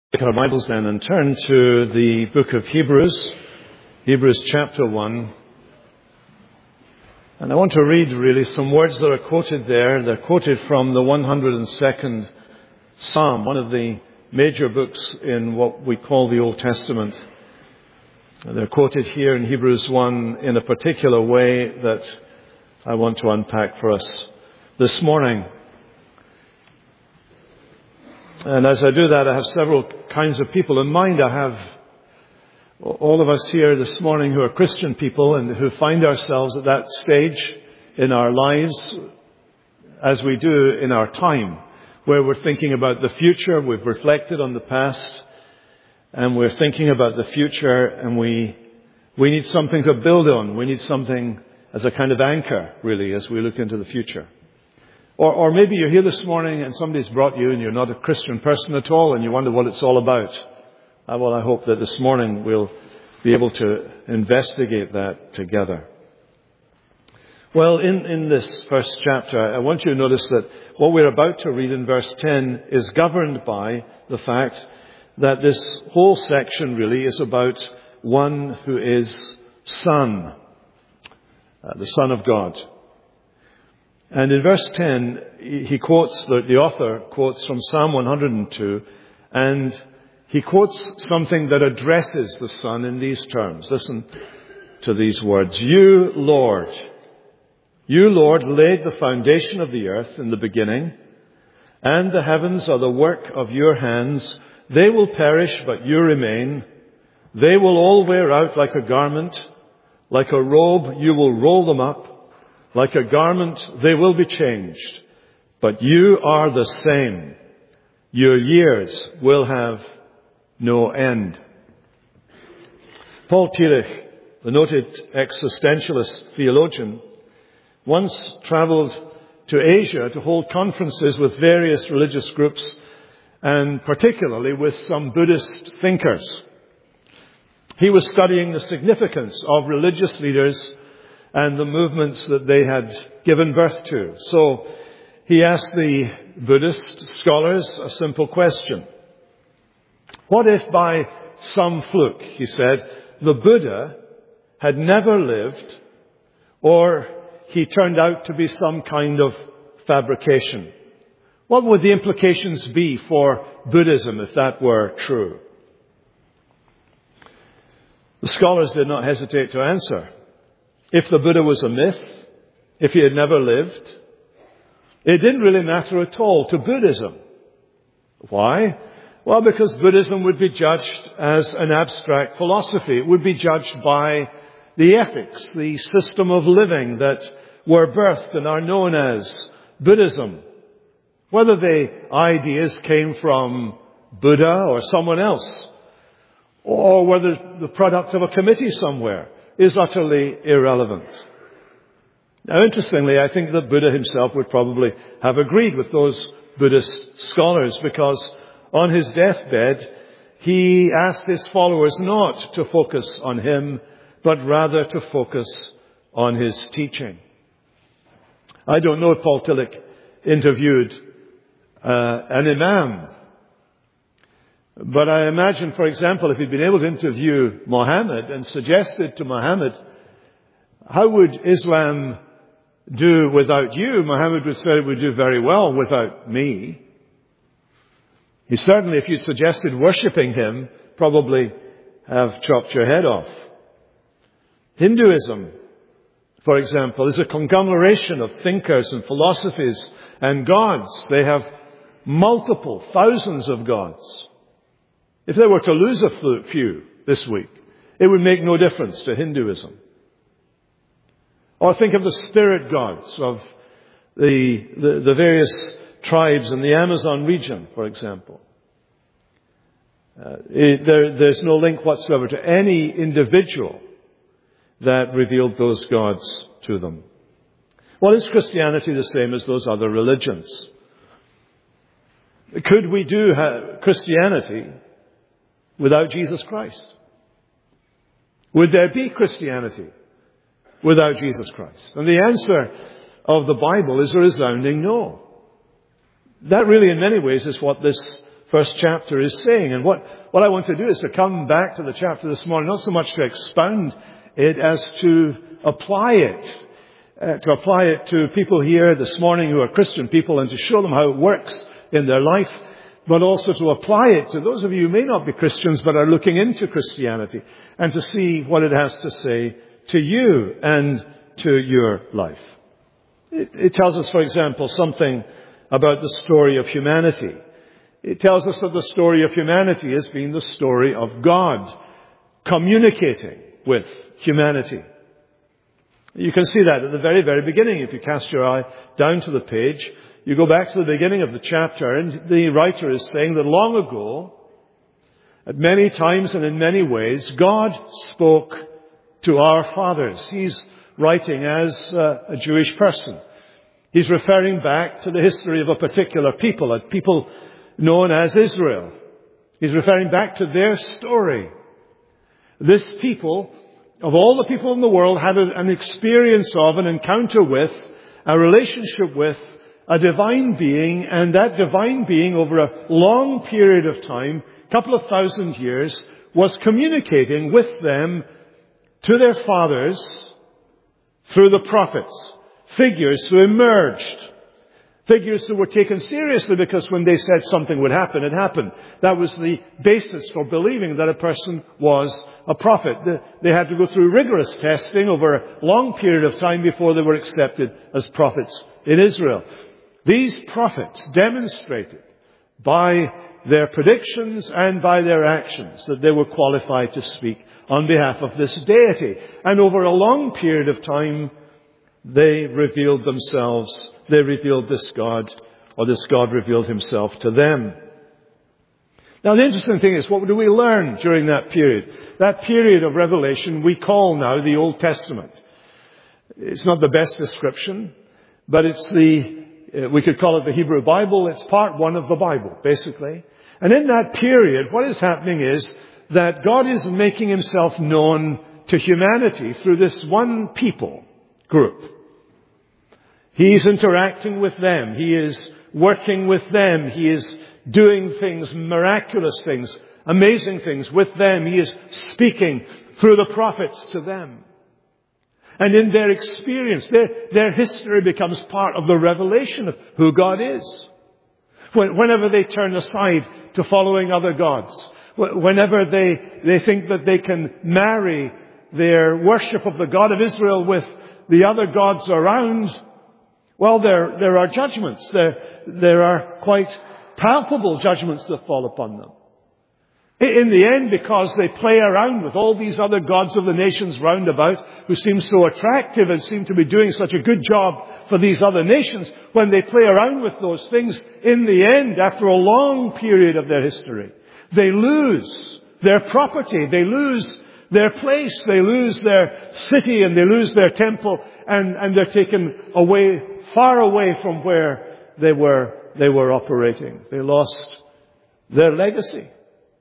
Take our Bibles then and turn to the book of Hebrews, Hebrews chapter 1. And I want to read really some words that are quoted there. They're quoted from the 102nd Psalm, one of the major books in what we call the Old Testament. They're quoted here in Hebrews 1 in a particular way that I want to unpack for us this morning. And as I do that, I have several kinds of people in mind. I have all of us here this morning who are Christian people and who find ourselves at that stage in our lives, as we do in our time, where we're thinking about the future, we've reflected on the past, and we're thinking about the future, and we need something to build on. We need something as a kind of anchor, really, as we look into the future. Or maybe you're here this morning and somebody's brought you and you're not a Christian person at all and you wonder what it's all about. Well, I hope that this morning we'll be able to investigate that together. Well, in this first chapter, I want you to notice that what we're about to read in verse 10 is governed by the fact that this whole section really is about one who is Son, the Son of God. And in verse 10, the author quotes from Psalm 102, and he quotes something that addresses the Son in these terms. Listen to these words. You, Lord, laid the foundation of the earth in the beginning, and the heavens are the work of your hands. They will perish, but you remain. They will all wear out like a garment. Like a robe, you will roll them up. Like a garment, they will be changed. But you are the same. Your years will have no end. Paul Tillich, the noted existentialist theologian, once traveled to Asia to hold conferences with various religious groups, and particularly with some Buddhist thinkers. He was studying the significance of religious leaders and the movements that they had given birth to. So he asked the Buddhist scholars a simple question. What if by some fluke, he said, the Buddha had never lived, or he turned out to be some kind of fabrication? What would the implications be for Buddhism if that were true? The scholars did not hesitate to answer. If the Buddha was a myth, if he had never lived, it didn't really matter at all to Buddhism. Why? Well, because Buddhism would be judged as an abstract philosophy. It would be judged by the ethics, the system of living that were birthed and are known as Buddhism. Whether the ideas came from Buddha or someone else, or whether the product of a committee somewhere, is utterly irrelevant. Now, interestingly, I think that Buddha himself would probably have agreed with those Buddhist scholars, because on his deathbed, he asked his followers not to focus on him, but rather to focus on his teaching. I don't know if Paul Tillich interviewed an imam, but I imagine, for example, if he'd been able to interview Muhammad and suggested to Muhammad, how would Islam do without you? Muhammad would say it would do very well without me. He certainly, if you suggested worshipping him, probably have chopped your head off. Hinduism, for example, is a conglomeration of thinkers and philosophies and gods. They have multiple, thousands of gods. If they were to lose a few this week, it would make no difference to Hinduism. Or think of the spirit gods of the various tribes in the Amazon region, for example. There's no link whatsoever to any individual that revealed those gods to them. Well, is Christianity the same as those other religions? Could we do Christianity without Jesus Christ? Would there be Christianity without Jesus Christ? And the answer of the Bible is a resounding no. That really in many ways is what this first chapter is saying. And what I want to do is to come back to the chapter this morning, not so much to expound it as to apply it. To apply it to people here this morning who are Christian people and to show them how it works in their life, but also to apply it to those of you who may not be Christians but are looking into Christianity and to see what it has to say to you and to your life. It tells us, for example, something about the story of humanity. It tells us that the story of humanity has been the story of God communicating with humanity. You can see that at the very, very beginning. If you cast your eye down to the page, you go back to the beginning of the chapter, and the writer is saying that long ago, at many times and in many ways, God spoke to our fathers. He's writing as a Jewish person. He's referring back to the history of a particular people, a people known as Israel. He's referring back to their story. This people, of all the people in the world, had an experience of, an encounter with, a relationship with a divine being, and that divine being over a long period of time, a couple of thousand years, was communicating with them to their fathers through the prophets, figures who emerged, figures who were taken seriously because when they said something would happen, it happened. That was the basis for believing that a person was a prophet. They had to go through rigorous testing over a long period of time before they were accepted as prophets in Israel. These prophets demonstrated by their predictions and by their actions that they were qualified to speak on behalf of this deity. And over a long period of time, they revealed themselves. They revealed this God, or this God revealed himself to them. Now, the interesting thing is, what do we learn during that period? That period of revelation we call now the Old Testament. It's not the best description, but it's we could call it the Hebrew Bible. It's part one of the Bible, basically. And in that period, what is happening is that God is making himself known to humanity through this one people group. He's interacting with them. He is working with them. He is doing things, miraculous things, amazing things with them. He is speaking through the prophets to them. And in their experience, their history becomes part of the revelation of who God is. Whenever they turn aside to following other gods, whenever they think that they can marry their worship of the God of Israel with the other gods around, well, there are judgments. There are quite palpable judgments that fall upon them. In the end, because they play around with all these other gods of the nations round about who seem so attractive and seem to be doing such a good job for these other nations, when they play around with those things, in the end, after a long period of their history, they lose their property, they lose their place, they lose their city, and they lose their temple, and they're taken away, far away from where they were operating. They lost their legacy.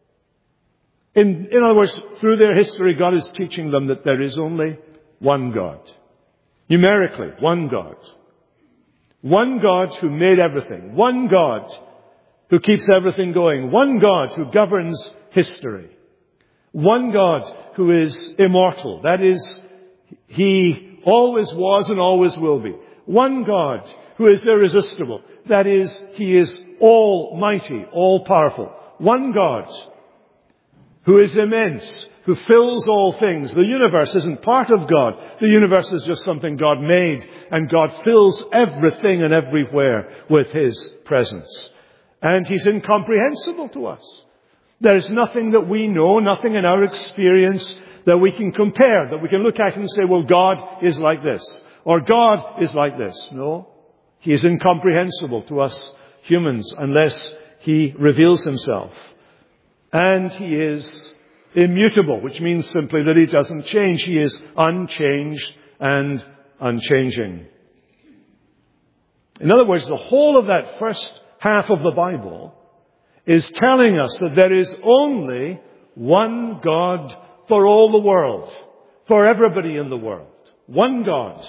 In other words, through their history, God is teaching them that there is only one God. Numerically, one God. One God who made everything. One God who keeps everything going. One God who governs history. One God who is immortal. That is, He always was and always will be. One God who is irresistible. That is, He is almighty, all-powerful. One God who is immense, who fills all things. The universe isn't part of God. The universe is just something God made, and God fills everything and everywhere with His presence. And He's incomprehensible to us. There is nothing that we know, nothing in our experience that we can compare, that we can look at and say, well, God is like this, or God is like this. No, He is incomprehensible to us humans unless He reveals Himself. And He is immutable, which means simply that He doesn't change. He is unchanged and unchanging. In other words, the whole of that first half of the Bible is telling us that there is only one God for all the world, for everybody in the world. One God.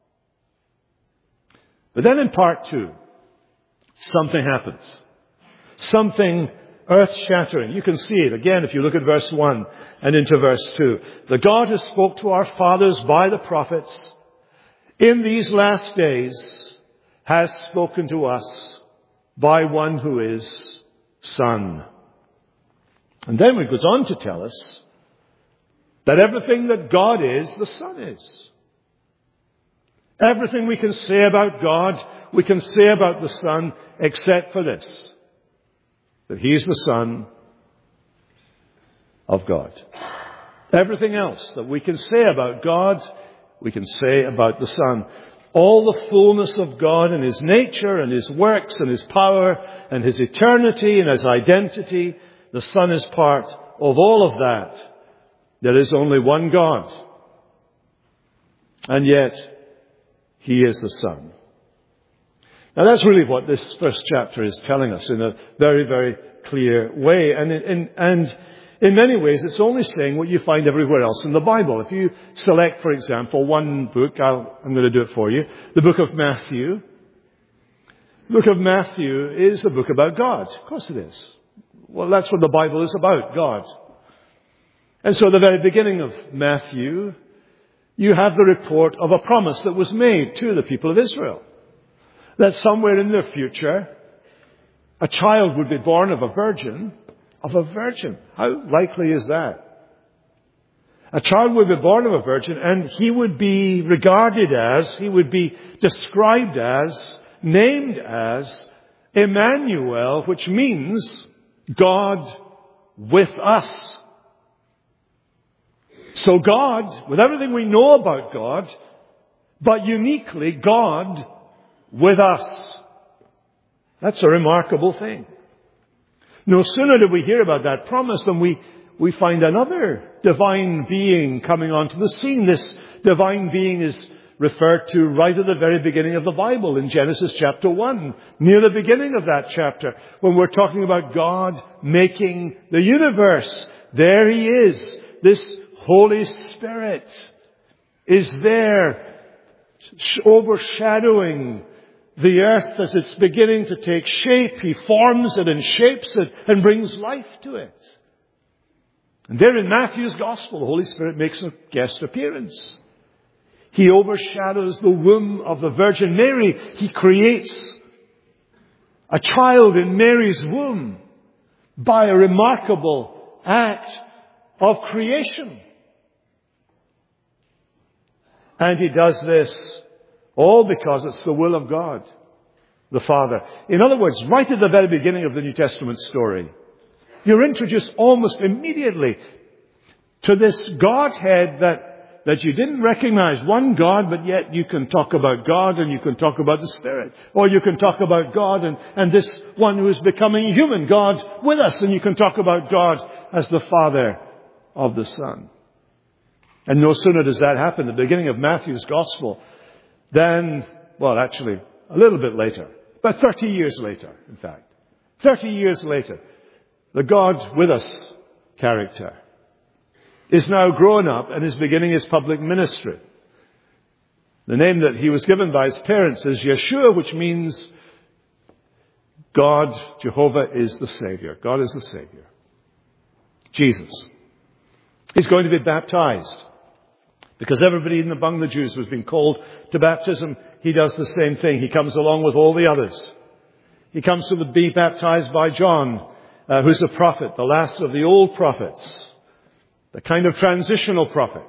But then in part 2, something happens. Something earth-shattering. You can see it again if you look at verse 1 and into verse 2. The God who spoke to our fathers by the prophets in these last days has spoken to us by one who is Son. And then it goes on to tell us that everything that God is, the Son is. Everything we can say about God, we can say about the Son, except for this, that He is the Son of God. Everything else that we can say about God, we can say about the Son. All the fullness of God and His nature and His works and His power and His eternity and His identity, the Son is part of all of that. There is only one God. And yet, He is the Son. Now that's really what this first chapter is telling us in a very, very clear way. And in many ways, it's only saying what you find everywhere else in the Bible. If you select, for example, one book, I'm going to do it for you, the book of Matthew. The book of Matthew is a book about God. Of course it is. Well, that's what the Bible is about, God. And so at the very beginning of Matthew, you have the report of a promise that was made to the people of Israel. That somewhere in their future, a child would be born of a virgin. Of a virgin. How likely is that? A child would be born of a virgin, and he would be regarded as, he would be described as, named as Emmanuel, which means God with us. So God, with everything we know about God, but uniquely God with us. That's a remarkable thing. No sooner do we hear about that promise than we find another divine being coming onto the scene. This divine being is referred to right at the very beginning of the Bible in Genesis chapter 1, near the beginning of that chapter, when we're talking about God making the universe. There He is. This Holy Spirit is there, overshadowing the earth as it's beginning to take shape. He forms it and shapes it and brings life to it. And there in Matthew's Gospel, the Holy Spirit makes a guest appearance. He overshadows the womb of the Virgin Mary. He creates a child in Mary's womb by a remarkable act of creation. And He does this all because it's the will of God, the Father. In other words, right at the very beginning of the New Testament story, you're introduced almost immediately to this Godhead that you didn't recognize. One God, but yet you can talk about God and you can talk about the Spirit. Or you can talk about God and this one who is becoming human, God with us. And you can talk about God as the Father of the Son. And no sooner does that happen, the beginning of Matthew's Gospel, then, well, actually, a little bit later, about 30 years later, in fact. 30 years later, the God with us character is now grown up and is beginning His public ministry. The name that He was given by His parents is Yeshua, which means God, Jehovah, is the Savior. God is the Savior. Jesus. He's going to be baptized. Because everybody among the Jews was being called to baptism, He does the same thing. He comes along with all the others. He comes to be baptized by John, who's a prophet, the last of the old prophets, the kind of transitional prophet.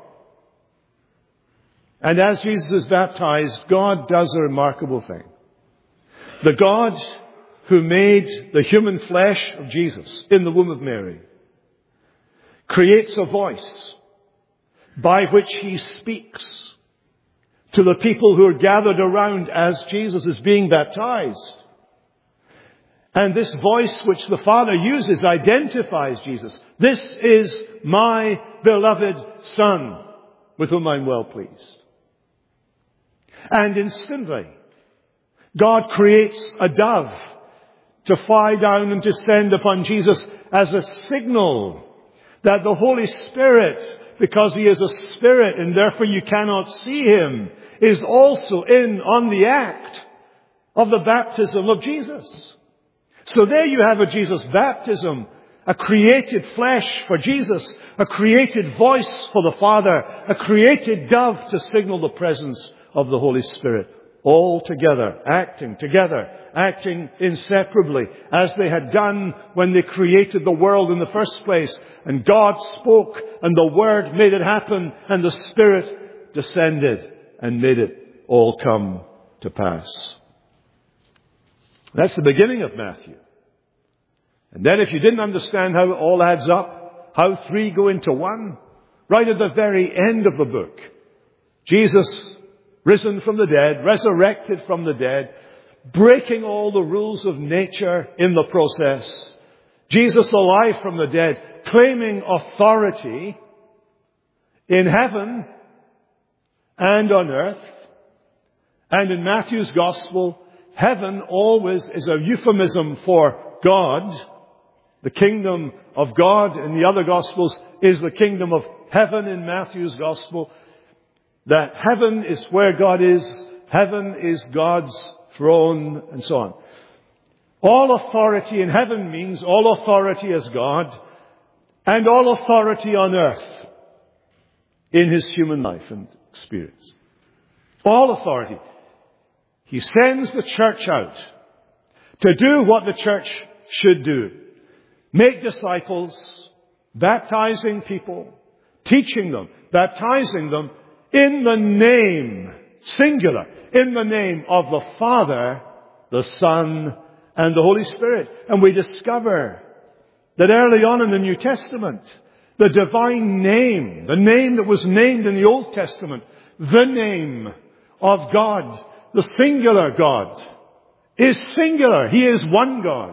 And as Jesus is baptized, God does a remarkable thing. The God who made the human flesh of Jesus in the womb of Mary creates a voice by which He speaks to the people who are gathered around as Jesus is being baptized. And this voice which the Father uses identifies Jesus. This is my beloved Son, with whom I'm well pleased. And instantly, God creates a dove to fly down and descend upon Jesus as a signal that the Holy Spirit, because He is a Spirit and therefore you cannot see Him, is also in on the act of the baptism of Jesus. So there you have a Jesus baptism, a created flesh for Jesus, a created voice for the Father, a created dove to signal the presence of the Holy Spirit. All together, acting inseparably, as they had done when they created the world in the first place. And God spoke, and the Word made it happen, and the Spirit descended and made it all come to pass. That's the beginning of Matthew. And then if you didn't understand how it all adds up, how three go into one, right at the very end of the book, Jesus risen from the dead, resurrected from the dead, breaking all the rules of nature in the process. Jesus alive from the dead, claiming authority in heaven and on earth. And in Matthew's Gospel, heaven always is a euphemism for God. The kingdom of God in the other Gospels is the kingdom of heaven in Matthew's Gospel. That heaven is where God is. Heaven is God's throne and so on. All authority in heaven means all authority as God and all authority on earth in his human life and experience. All authority. He sends the church out to do what the church should do. Make disciples, baptizing people, teaching them, baptizing them in the name, singular, in the name of the Father, the Son, and the Holy Spirit. And we discover that early on in the New Testament, the divine name, the name that was named in the Old Testament, the name of God, the singular God, is singular. He is one God.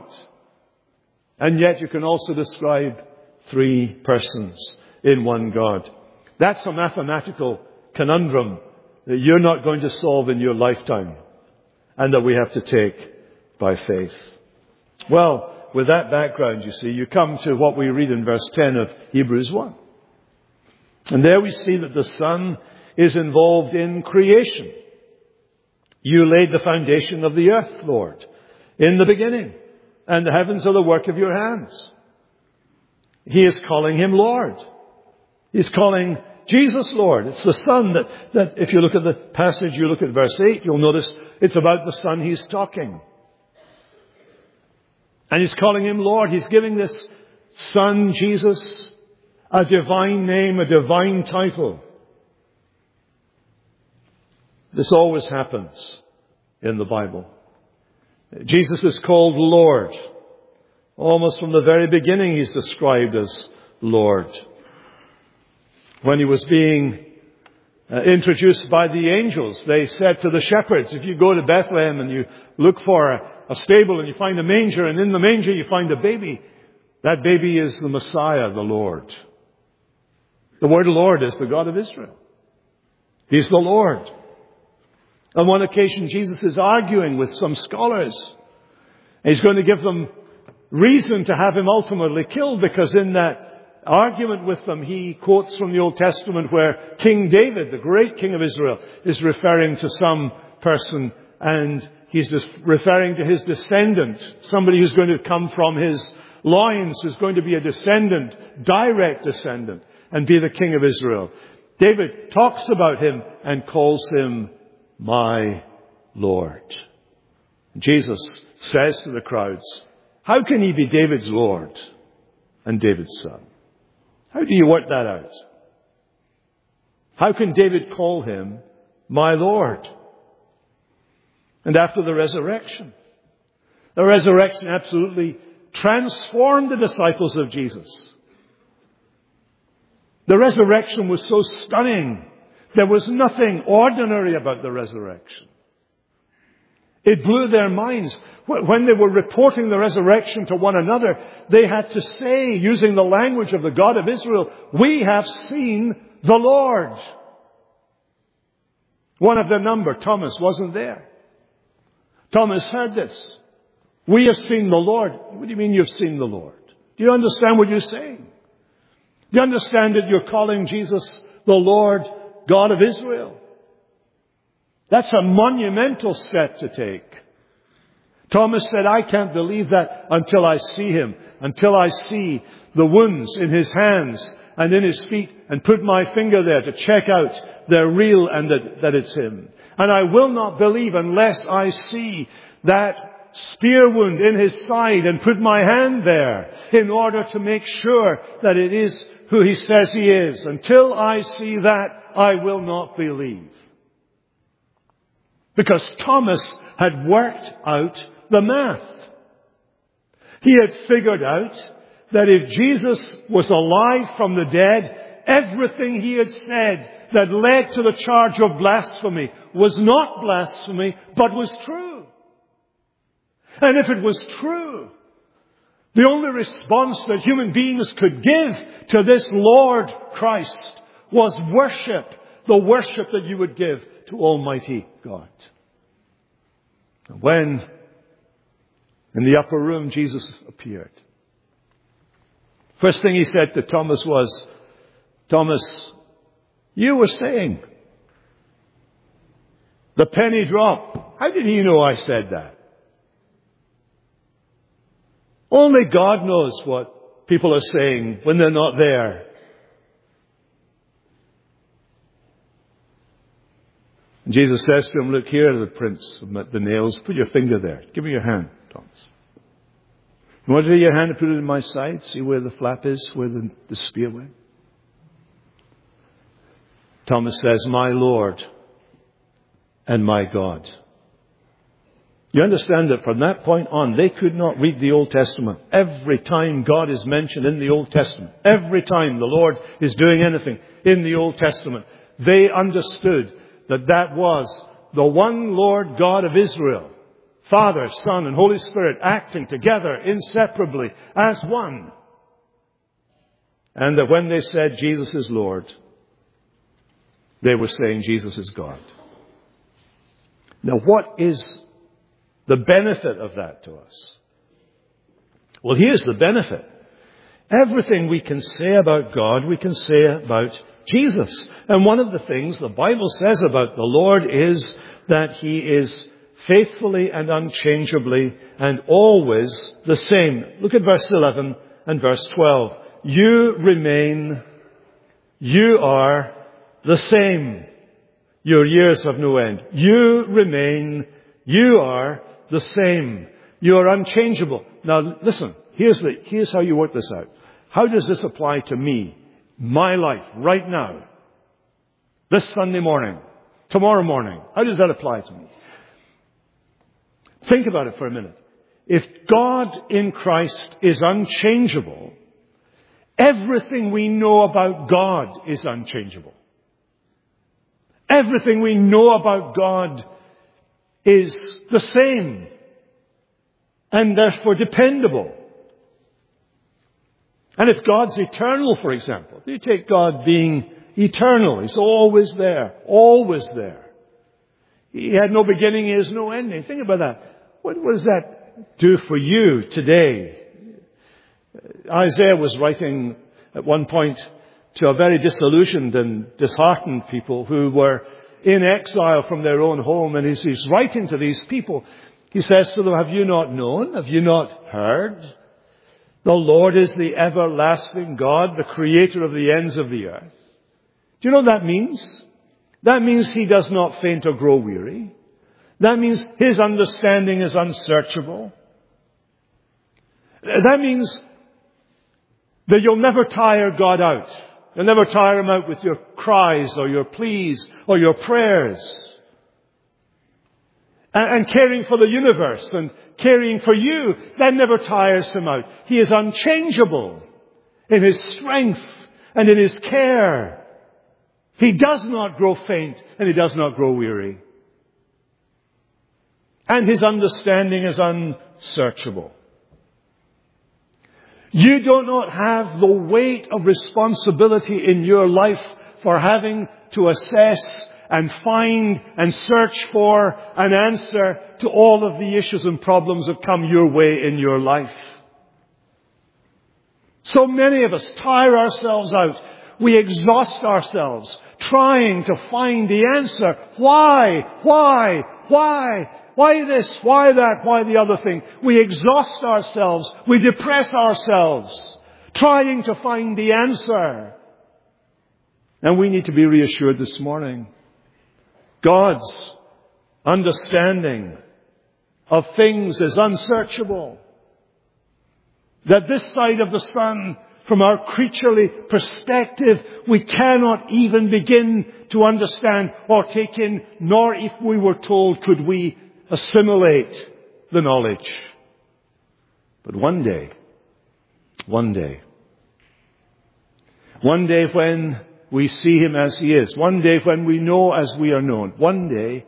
And yet you can also describe three persons in one God. That's a mathematical conundrum that you're not going to solve in your lifetime and that we have to take by faith. Well, with that background, you see, you come to what we read in verse 10 of Hebrews 1. And there we see that the Son is involved in creation. You laid the foundation of the earth, Lord, in the beginning, and the heavens are the work of your hands. He is calling him Lord. He's calling Jesus Lord. It's the Son that if you look at the passage, you look at verse 8, you'll notice it's about the Son he's talking. And he's calling him Lord. He's giving this Son, Jesus, a divine name, a divine title. This always happens in the Bible. Jesus is called Lord. Almost from the very beginning he's described as Lord. When he was being introduced by the angels, they said to the shepherds, if you go to Bethlehem and you look for a stable and you find a manger, and in the manger you find a baby, that baby is the Messiah, the Lord. The word Lord is the God of Israel. He's the Lord. On one occasion, Jesus is arguing with some scholars. He's going to give them reason to have him ultimately killed, because in that argument with them, he quotes from the Old Testament where King David, the great king of Israel, is referring to some person, and he's just referring to his descendant, somebody who's going to come from his loins, who's going to be a descendant, direct descendant, and be the king of Israel. David talks about him and calls him my Lord. Jesus says to the crowds, how can he be David's Lord and David's son? How do you work that out? How can David call him my Lord? And after the resurrection absolutely transformed the disciples of Jesus. The resurrection was so stunning. There was nothing ordinary about the resurrection. It blew their minds. When they were reporting the resurrection to one another, they had to say, using the language of the God of Israel, we have seen the Lord. One of their number, Thomas, wasn't there. Thomas heard this. We have seen the Lord. What do you mean you've seen the Lord? Do you understand what you're saying? Do you understand that you're calling Jesus the Lord God of Israel? That's a monumental step to take. Thomas said, I can't believe that until I see him, until I see the wounds in his hands and in his feet and put my finger there to check out they're real and that it's him. And I will not believe unless I see that spear wound in his side and put my hand there in order to make sure that it is who he says he is. Until I see that, I will not believe. Because Thomas had worked out the math. He had figured out that if Jesus was alive from the dead, everything he had said that led to the charge of blasphemy was not blasphemy, but was true. And if it was true, the only response that human beings could give to this Lord Christ was worship, the worship that you would give to Almighty God. When in the upper room Jesus appeared, first thing he said to Thomas was, Thomas, you were saying the penny dropped. How did he know I said that? Only God knows what people are saying when they're not there. And Jesus says to him, look, here are the prints of the nails. Put your finger there. Give me your hand, Thomas. You want to take your hand and put it in my side? See where the flap is, where the spear went? Thomas says, my Lord and my God. You understand that from that point on, they could not read the Old Testament. Every time God is mentioned in the Old Testament, every time the Lord is doing anything in the Old Testament, they understood that that was the one Lord God of Israel, Father, Son, and Holy Spirit acting together inseparably as one. And that when they said Jesus is Lord, they were saying Jesus is God. Now, what is the benefit of that to us? Well, here's the benefit. Everything we can say about God, we can say about Jesus. And one of the things the Bible says about the Lord is that He is faithfully and unchangeably and always the same. Look at verse 11 and verse 12. You remain, you are the same. Your years have no end. You remain, you are the same. You are unchangeable. Now listen, here's how you work this out. How does this apply to me? My life, right now. This Sunday morning. Tomorrow morning. How does that apply to me? Think about it for a minute. If God in Christ is unchangeable, everything we know about God is unchangeable. Everything we know about God is the same and therefore dependable. And if God's eternal, for example, you take God being eternal. He's always there, always there. He had no beginning, He has no ending. Think about that. What does that do for you today? Isaiah was writing at one point to a very disillusioned and disheartened people who were in exile from their own home. And he's writing to these people. He says to them, have you not known? Have you not heard? The Lord is the everlasting God, the creator of the ends of the earth. Do you know what that means? That means He does not faint or grow weary. That means His understanding is unsearchable. That means that you'll never tire God out. You'll never tire Him out with your cries or your pleas or your prayers. And caring for the universe and caring for you, that never tires Him out. He is unchangeable in His strength and in His care. He does not grow faint and He does not grow weary. And His understanding is unsearchable. You do not have the weight of responsibility in your life for having to assess and find and search for an answer to all of the issues and problems that come your way in your life. So many of us tire ourselves out. We exhaust ourselves trying to find the answer. Why? Why this? Why that? Why the other thing? We exhaust ourselves. We depress ourselves trying to find the answer. And we need to be reassured this morning. God's understanding of things is unsearchable. That this side of the sun, from our creaturely perspective, we cannot even begin to understand or take in, nor if we were told could we assimilate the knowledge. But one day when we see Him as He is, one day when we know as we are known, one day,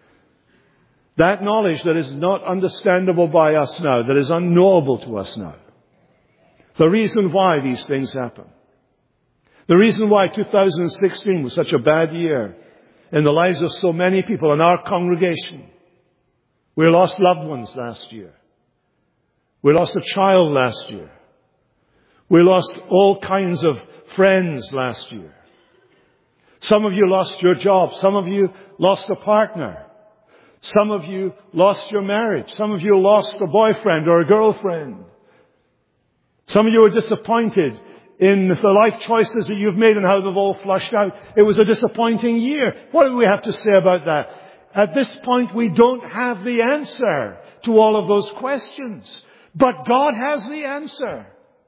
that knowledge that is not understandable by us now, that is unknowable to us now, the reason why these things happen, the reason why 2016 was such a bad year in the lives of so many people in our congregation. We lost loved ones last year. We lost a child last year. We lost all kinds of friends last year. Some of you lost your job. Some of you lost a partner. Some of you lost your marriage. Some of you lost a boyfriend or a girlfriend. Some of you were disappointed in the life choices that you've made and how they've all flushed out. It was a disappointing year. What do we have to say about that? At this point, we don't have the answer to all of those questions. But God has the answer.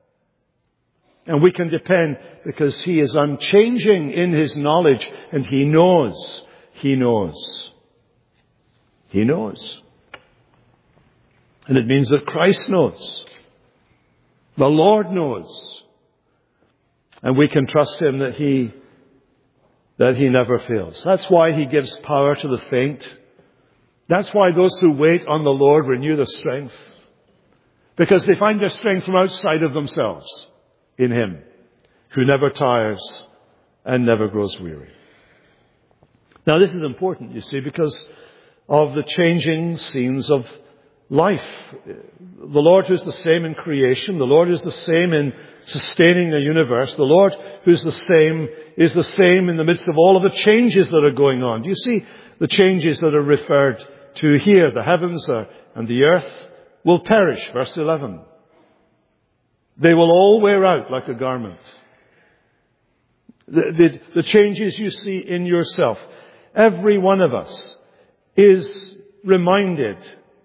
And we can depend because He is unchanging in His knowledge and He knows. He knows. He knows. And it means that Christ knows. The Lord knows. And we can trust Him that He never fails. That's why He gives power to the faint. That's why those who wait on the Lord renew their strength. Because they find their strength from outside of themselves in Him, who never tires and never grows weary. Now this is important, you see, because of the changing scenes of life. The Lord who's the same in creation, the Lord is the same in sustaining the universe, the Lord who's the same is the same in the midst of all of the changes that are going on. Do you see the changes that are referred to here? The heavens and the earth will perish, verse 11. They will all wear out like a garment. The changes you see in yourself. Every one of us is reminded,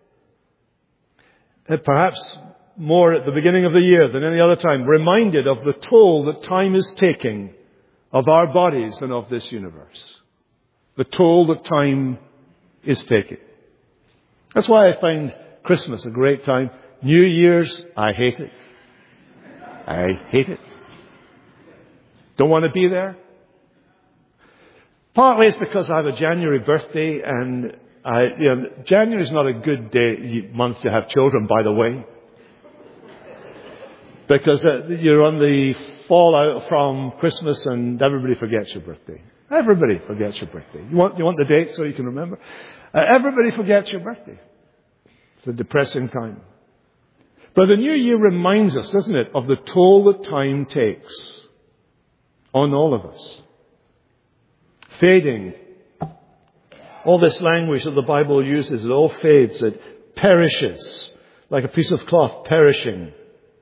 perhaps more at the beginning of the year than any other time, reminded of the toll that time is taking of our bodies and of this universe. The toll that time is taking. That's why I find Christmas a great time. New Year's, I hate it. I hate it. Don't want to be there. Partly it's because I have a January birthday and January is not a good month to have children, by the way. Because you're on the fallout from Christmas and everybody forgets your birthday. Everybody forgets your birthday. You want the date so you can remember? Everybody forgets your birthday. It's a depressing time. But the new year reminds us, doesn't it, of the toll that time takes on all of us. Fading. All this language that the Bible uses, it all fades, it perishes, like a piece of cloth perishing.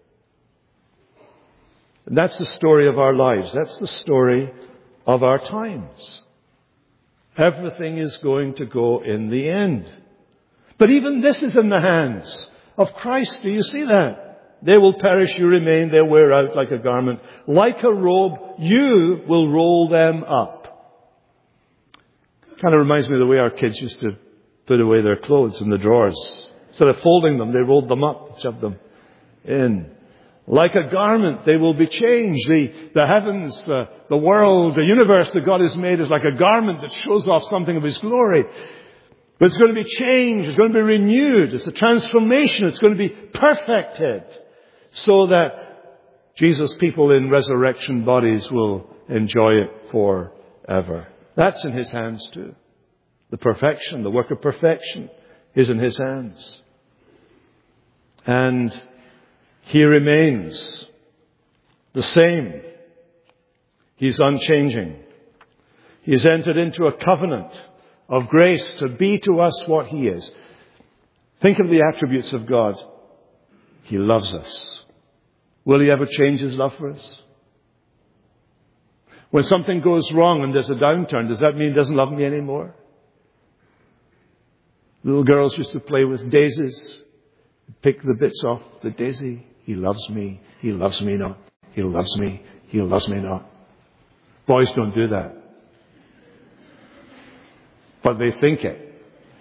And that's the story of our lives. That's the story of our times. Everything is going to go in the end. But even this is in the hands of Christ. Do you see that? They will perish, you remain, they'll wear out like a garment. Like a robe, you will roll them up. Kind of reminds me of the way our kids used to put away their clothes in the drawers. Instead of folding them, they rolled them up, shoved them in. Like a garment, they will be changed. The heavens, the world, the universe that God has made is like a garment that shows off something of His glory. But it's going to be changed. It's going to be renewed. It's a transformation. It's going to be perfected so that Jesus' people in resurrection bodies will enjoy it forever. That's in His hands too. The perfection, the work of perfection is in His hands. And He remains the same. He's unchanging. He has entered into a covenant of grace to be to us what He is. Think of the attributes of God. He loves us. Will He ever change His love for us? When something goes wrong and there's a downturn, does that mean He doesn't love me anymore? Little girls used to play with daisies, pick the bits off the daisy. He loves me. He loves me not. He loves me. He loves me not. Boys don't do that. But they think it.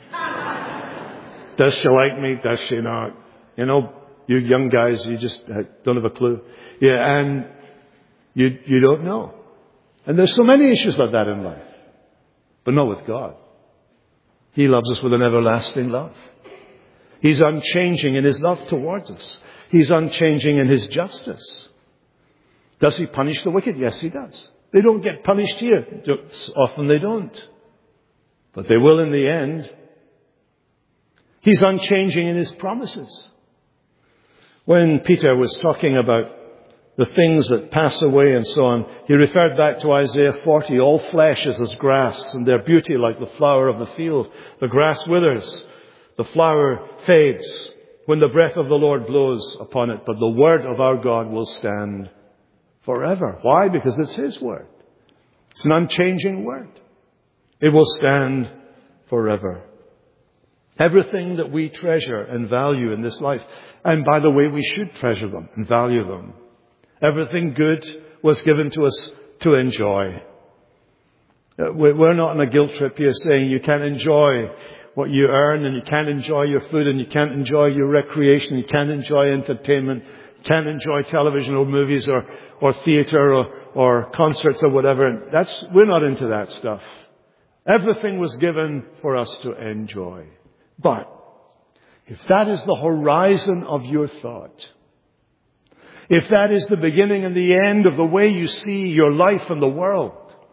Does she like me? Does she not? You know, you young guys, you just don't have a clue. Yeah, and you don't know. And there's so many issues like that in life. But not with God. He loves us with an everlasting love. He's unchanging in His love towards us. He's unchanging in His justice. Does He punish the wicked? Yes, He does. They don't get punished here. Often they don't. But they will in the end. He's unchanging in His promises. When Peter was talking about the things that pass away and so on, he referred back to Isaiah 40. All flesh is as grass, and their beauty like the flower of the field. The grass withers, the flower fades when the breath of the Lord blows upon it. But the word of our God will stand forever. Why? Because it's His word. It's an unchanging word. It will stand forever. Everything that we treasure and value in this life, and by the way, we should treasure them and value them. Everything good was given to us to enjoy. We're not on a guilt trip here saying you can't enjoy what you earn, and you can't enjoy your food, and you can't enjoy your recreation, you can't enjoy entertainment, you can't enjoy television or movies or theater or concerts or whatever. We're not into that stuff. Everything was given for us to enjoy. But if that is the horizon of your thought, if that is the beginning and the end of the way you see your life and the world,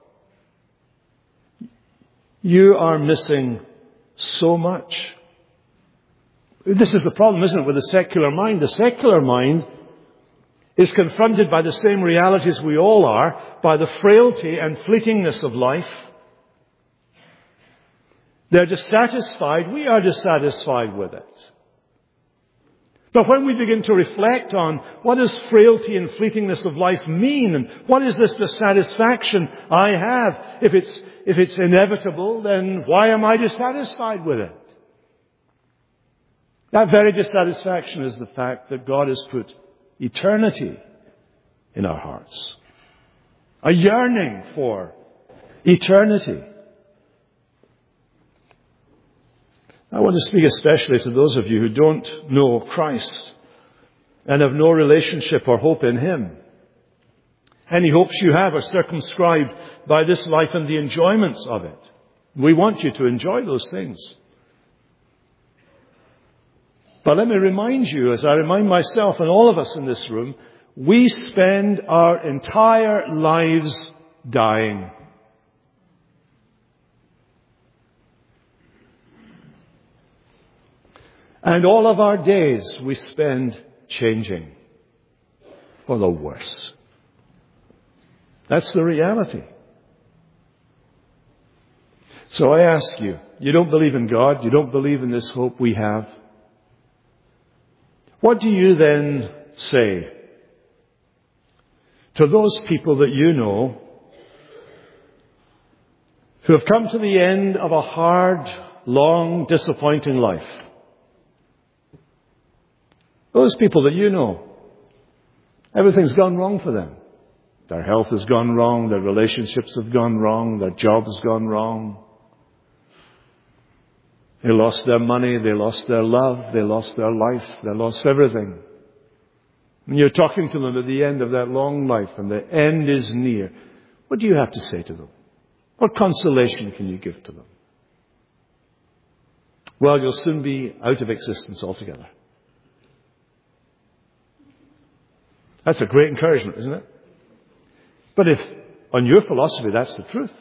you are missing so much. This is the problem, isn't it, with the secular mind? The secular mind is confronted by the same realities we all are, by the frailty and fleetingness of life. They're dissatisfied. We are dissatisfied with it. But when we begin to reflect on what does frailty and fleetingness of life mean, and what is this dissatisfaction I have? If it's inevitable, then why am I dissatisfied with it? That very dissatisfaction is the fact that God has put eternity in our hearts. A yearning for eternity. I want to speak especially to those of you who don't know Christ and have no relationship or hope in Him. Any hopes you have are circumscribed by this life and the enjoyments of it. We want you to enjoy those things. But let me remind you, as I remind myself and all of us in this room, we spend our entire lives dying. And all of our days we spend changing for the worse. That's the reality. So I ask you, you don't believe in God, you don't believe in this hope we have. What do you then say to those people that you know who have come to the end of a hard, long, disappointing life? Those people that you know, everything's gone wrong for them. Their health has gone wrong, their relationships have gone wrong, their job has gone wrong. They lost their money, they lost their love, they lost their life, they lost everything. And you're talking to them at the end of that long life and the end is near. What do you have to say to them? What consolation can you give to them? Well, you'll soon be out of existence altogether. That's a great encouragement, isn't it? But if, on your philosophy, that's the truth.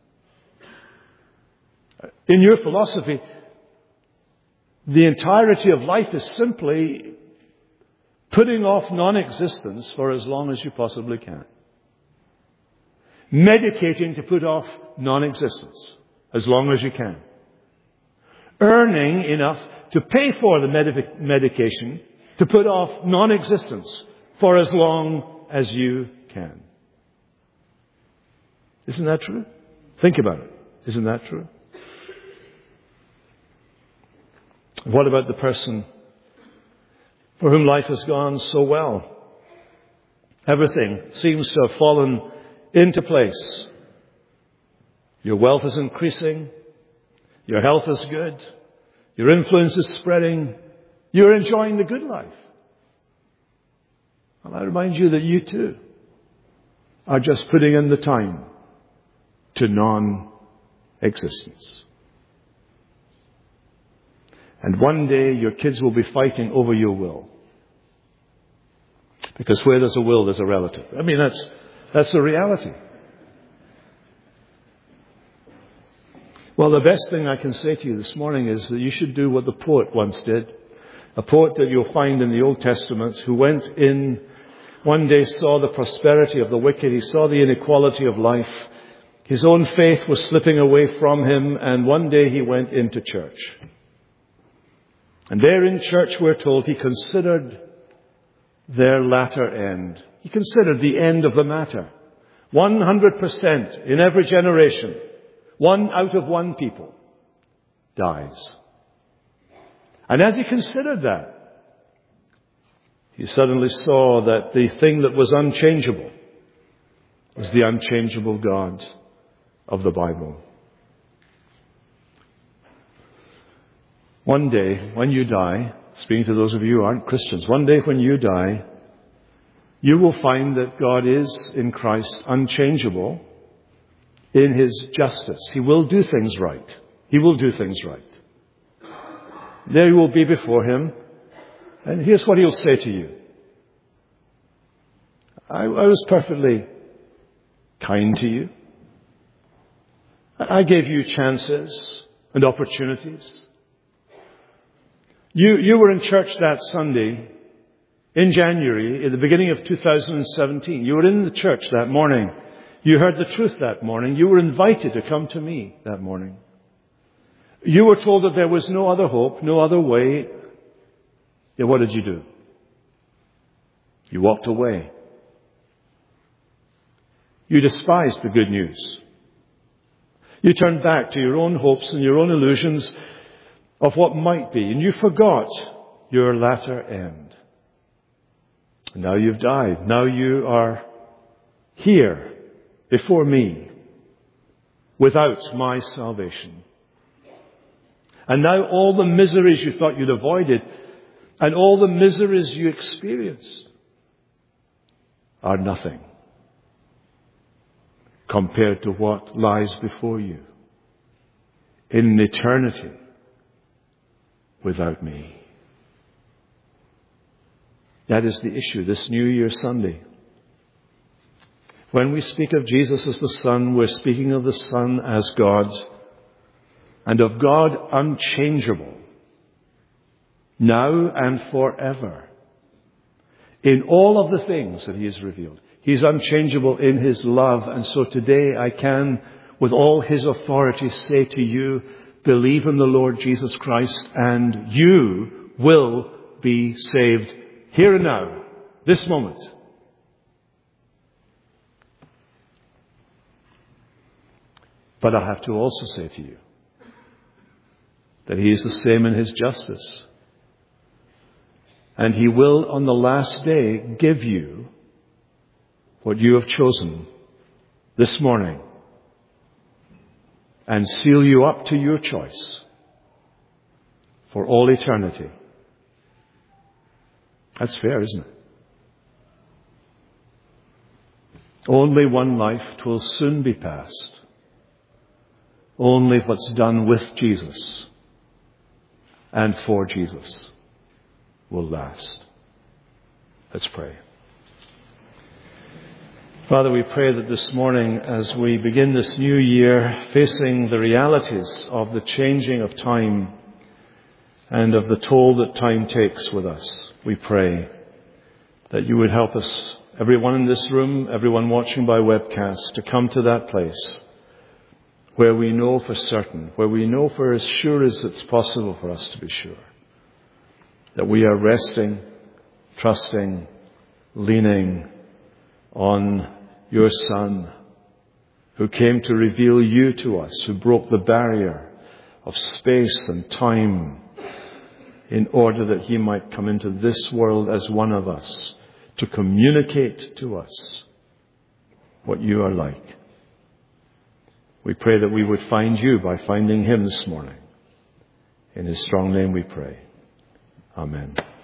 In your philosophy, the entirety of life is simply putting off non-existence for as long as you possibly can. Medicating to put off non-existence as long as you can. Earning enough to pay for the medication to put off non-existence for as long as you can. Isn't that true? Think about it. Isn't that true? What about the person for whom life has gone so well? Everything seems to have fallen into place. Your wealth is increasing. Your health is good. Your influence is spreading. You're enjoying the good life. And I remind you that you too are just putting in the time to non-existence. And one day your kids will be fighting over your will. Because where there's a will, there's a relative. I mean, that's the reality. Well, the best thing I can say to you this morning is that you should do what the poet once did. A poet that you'll find in the Old Testament who went in, one day saw the prosperity of the wicked. He saw the inequality of life. His own faith was slipping away from him, and one day he went into church. And there in church, we're told, he considered their latter end. He considered the end of the matter. 100% in every generation, 1 out of 1 people dies. And as he considered that, he suddenly saw that the thing that was unchangeable was the unchangeable God of the Bible. One day, when you die, speaking to those of you who aren't Christians, one day when you die, you will find that God is in Christ unchangeable in His justice. He will do things right. He will do things right. There you will be before Him, and here's what He'll say to you. I was perfectly kind to you. I gave you chances and opportunities. You were in church that Sunday in January, in the beginning of 2017. You were in the church that morning. You heard the truth that morning. You were invited to come to me that morning. You were told that there was no other hope, no other way. Yet what did you do? You walked away. You despised the good news. You turned back to your own hopes and your own illusions of what might be, and you forgot your latter end. And now you've died. Now you are here before me without my salvation. And now all the miseries you thought you'd avoided and all the miseries you experienced are nothing compared to what lies before you in eternity without me. That is the issue this New Year Sunday. When we speak of Jesus as the Son, we're speaking of the Son as God, and of God unchangeable, now and forever, in all of the things that He has revealed. He's unchangeable in His love, and so today I can, with all His authority, say to you, believe in the Lord Jesus Christ and you will be saved here and now, this moment. But I have to also say to you that He is the same in His justice. And He will on the last day give you what you have chosen this morning and seal you up to your choice for all eternity. That's fair, isn't it? Only one life, 'twill soon be past. Only what's done with Jesus and for Jesus will last. Let's pray. Father, we pray that this morning, as we begin this new year, facing the realities of the changing of time and of the toll that time takes with us, we pray that you would help us everyone in this room, everyone watching by webcast, to come to that place where we know for certain, where we know for as sure as it's possible for us to be sure, that we are resting, trusting, leaning on your Son, who came to reveal you to us, who broke the barrier of space and time in order that he might come into this world as one of us, to communicate to us what you are like. We pray that we would find you by finding him this morning. In his strong name we pray. Amen.